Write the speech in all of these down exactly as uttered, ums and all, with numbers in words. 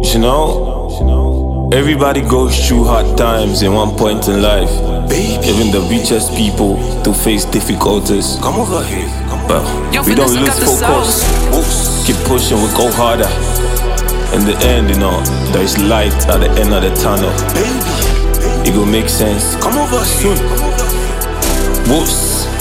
You know, everybody goes through hard times in one point in life. Baby. Even the richest people to face difficulties. Come over here. But we don't lose focus. Keep pushing, we go harder. In the end, you know, there is light at the end of the tunnel. Baby. It will make sense. Come over soon. Whoops.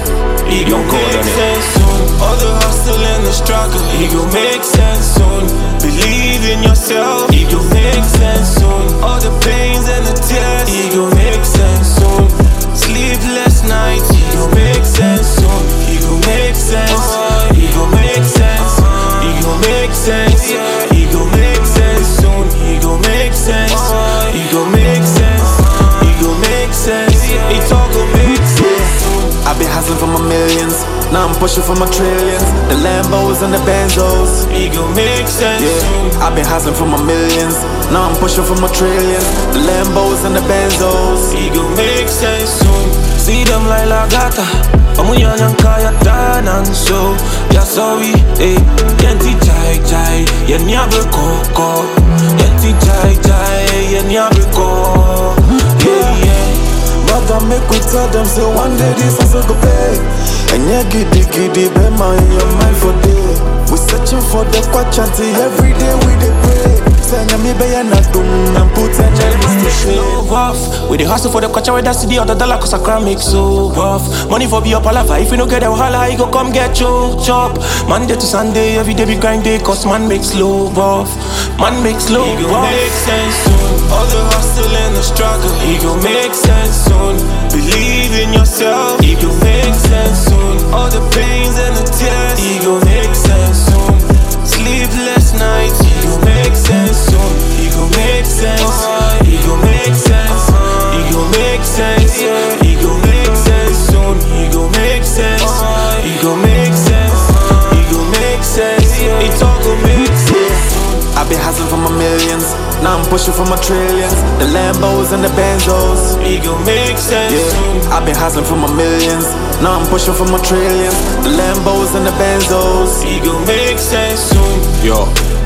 It gon' make sense soon. All the hustle and the struggle, it gon' make sense soon. Believe in yourself, it gon' make sense soon. All the pains and the tears, it gon' make sense soon. Sleepless nights, it gon' make sense soon. It gon' make sense, it gon' make sense, it gon' make sense, it gon' make sense soon. It gon' make sense, it gon' make sense, it gon' make sense. It all gon' make sense. I've been hustling for my millions, now I'm pushing for my trillions. The Lambos and the Benzos, it gon' make sense. Yeah, I've been hustling for my millions, now I'm pushing for my trillions. The Lambos and the Benzos, it gon' make sense soon. See them like Lagata, Amuya Yankaya Tanan so. Ya sorry, eh, Yenti Chai Chai, Yenyabe Koko. Yenti Chai Chai, Yenyabe Koko. Yeah, yeah. But I make we tell them, say one day this hustle go pay. And yeah, giddy giddy, be my in your mind for day. We searching for the quachanti, every day we dey pray. Send me be na dum and put a jelly rough. We dey hustle for the kwacha, where that's the other dollar, cause I can't make so rough. Money for be up all over, if you don't get a wahala, you go come get your chop. Monday to Sunday, every day be grind day, cause man makes low rough. Man makes low rough. It gon' make sense soon. All the hustle and the struggle, it gon' make sense soon. Believe in yourself, it gon' make sense soon. All the pains and the tears, it gon' make sense soon. Sleepless nights, it gon' make sense soon. It gon' make sense, it gon' make sense, it gon' make sense, it gon' make sense soon. It gon' make sense, it gon' make sense, it gon' make sense. It all gon' make sense. I've been hustling for my millions, now I'm pushing for my trillions. The Lambos and the Benzos, it gon' make sense soon. Yeah, I've been hustling for my millions, now I'm pushing for my trillions. The Lambos and the Benzos, it gon' make sense soon. Yo,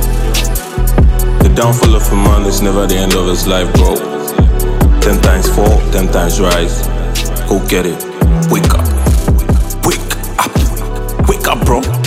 the downfall of a man is never the end of his life, bro. Ten times fall, ten times rise. Go get it. Wake up. Wake up. Wake up, bro.